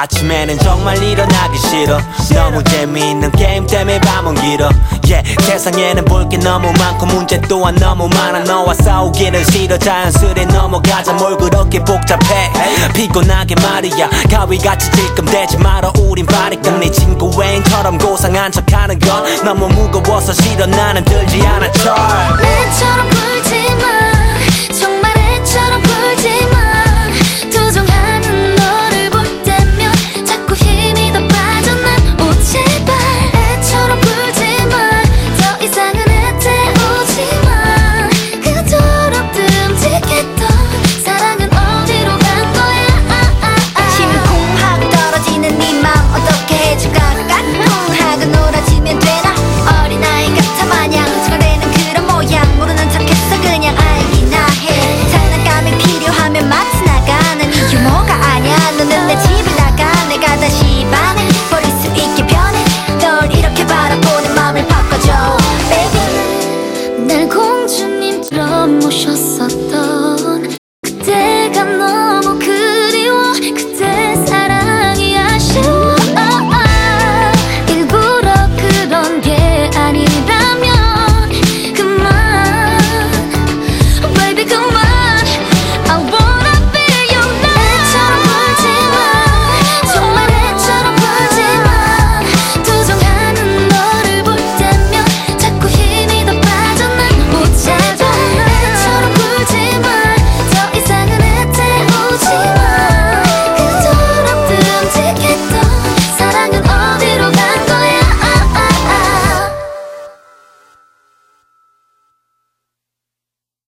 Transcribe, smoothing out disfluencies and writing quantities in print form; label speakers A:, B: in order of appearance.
A: 아침에는 정말 일어나기 싫어. 너무 재미있는 게임 때문에 밤은 길어. 세상에는 볼 게 너무 많고 문제 또한 너무 많아. 너와 싸우기는 싫어. 자연스레 넘어가자. 뭘 그렇게 복잡해. 피곤하게 말이야. 가위같이 질끔대지 말아. 우린 바리깡. 네 친구 애인처럼 고상한 척하는 건 너무 무거워서 싫어. 나는 들지 않아.
B: 애처럼 굴지마. 정말 애처럼 굴지마. 투정하는 너를 볼 때면 자꾸 힘이 더 빠져. 난 오 제발 애처럼 굴지마. 더 이상은 애태우지마. 그토록 듬직했던 사랑은 어디로 간 거야.
C: 심쿵하고 떨어지는 네 맘 어떻게 해줄까. 깍꿍하고 놀아주면 되나. 어린아이 같아 마냥 저거대는 그런 모양. 모르는 척했어 그냥 알기나 해. 장난감이 필요하면 마트 나가. 난 이 유머가 아냐. 너는 내 집에 나가. 내가 다시 반해. 버릴 수 있게 변해. 널 이렇게 바라보는 맘을 바꿔줘 baby.
B: 날 공주님처럼 모셨었던